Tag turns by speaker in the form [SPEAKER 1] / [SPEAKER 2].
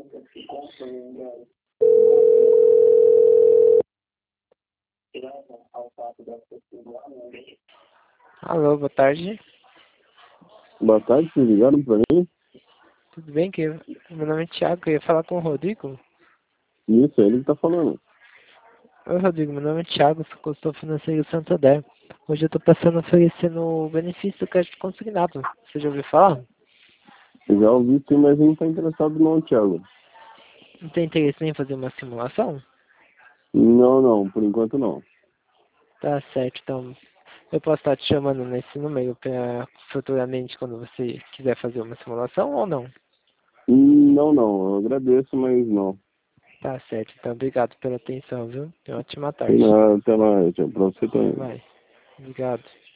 [SPEAKER 1] Alô, boa tarde.
[SPEAKER 2] Boa tarde, vocês ligaram pra mim?
[SPEAKER 1] Tudo bem? Meu nome é Thiago, eu ia falar com o Rodrigo.
[SPEAKER 2] Isso, é ele que tá falando.
[SPEAKER 1] Oi, Rodrigo, meu nome é Thiago, sou consultor financeiro Santander. Hoje eu tô passando oferecendo o benefício do crédito consignado. Você já ouviu falar?
[SPEAKER 2] Eu já ouvi sim, mas não tá interessado não, Thiago.
[SPEAKER 1] Não tem interesse em fazer uma simulação?
[SPEAKER 2] Não, por enquanto não.
[SPEAKER 1] Tá certo, então eu posso estar te chamando nesse número para futuramente quando você quiser fazer uma simulação ou não?
[SPEAKER 2] Não, eu agradeço, mas não.
[SPEAKER 1] Tá certo, então obrigado pela atenção, viu? Tenha uma ótima
[SPEAKER 2] Tem
[SPEAKER 1] tarde.
[SPEAKER 2] nada, até mais, tchau, pra você também.
[SPEAKER 1] Vai. Obrigado.